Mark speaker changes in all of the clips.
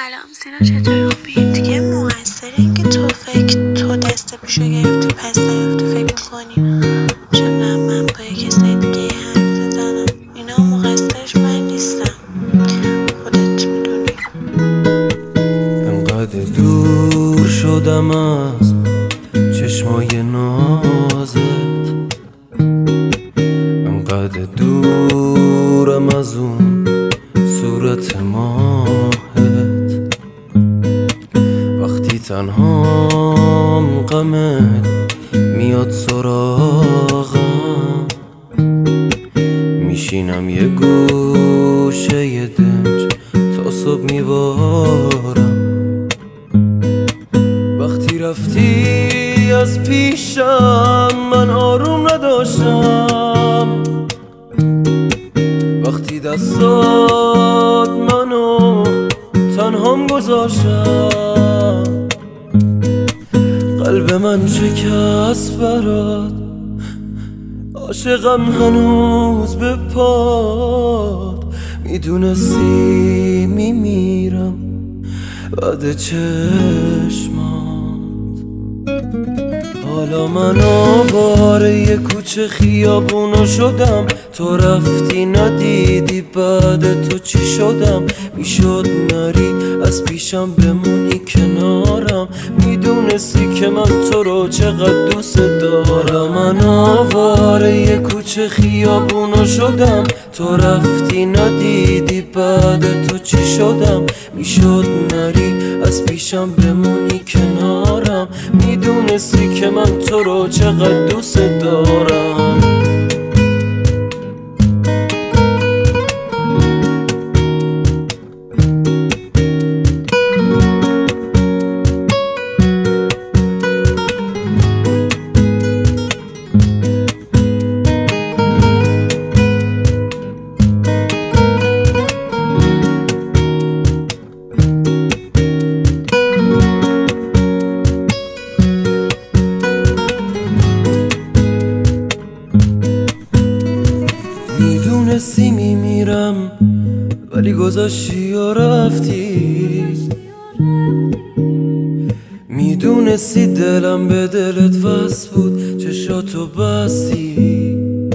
Speaker 1: سلام سینا، چطوری؟ خوبی؟ دیگه مقصر این که تو دست پیشو گرفتی پس نیفتی فکر کنی چون من با یه کسی دیگه حرف بزنم. اینا مقصرش من نیستم، خودت میدونی.
Speaker 2: انقدر دور شدم از چشمای نازت، انقدر دورم از اون صورت ماهت. وقتی تنهام غمت میاد سراغم، میشینم یه گوشه یه دنج تا صبح میبارم. وقتی رفتی از پیشم من آروم نداشتم، وقتی دستات منو تنهام گذاشتم. قلب من شکست برات، عاشقم هنوز به پات. میدونستی میمیرم بعد چشمات. حالا من آواره یه کوچه خیابونو شدم، تو رفتی ندیدی بعد تو چی شدم. میشد نری از پیشم بمونی کنارم، میدونستی که من تو رو چقدر دوست دارم. حالا من آواره یه کوچه خیابونو شدم، تو رفتی ندیدی بعد تو چی شدم. میشد نری از پیشم بمونی کنارم، میدونستی که من تو رو چقدر دوست دارم. میدونستی میمیرم ولی گذاشتی و رفتی، میدونستی دلم به دلت وصل بود چشاتو بستی،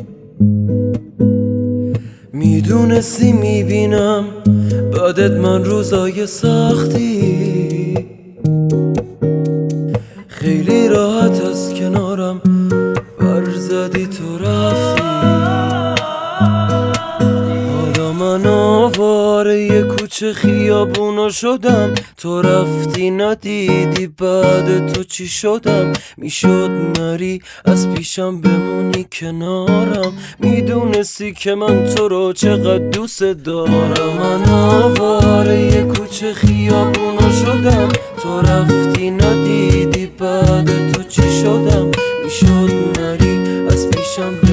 Speaker 2: میدونستی میبینم بعدت من روزای سختی. خیلی راحت از کنارم برزدی تو رفتی. من آواره یه کوچه خیابونو شدم، تو رفتی ندیدی بعد تو چی شدم. میشد نری از پیشم بمونی کنارم، میدونستی که من تو رو چقدر دوست دارم. من آواره یه کوچه خیابونو شدم، تو رفتی ندیدی بعد تو چی شدم. میشد نری از پیشم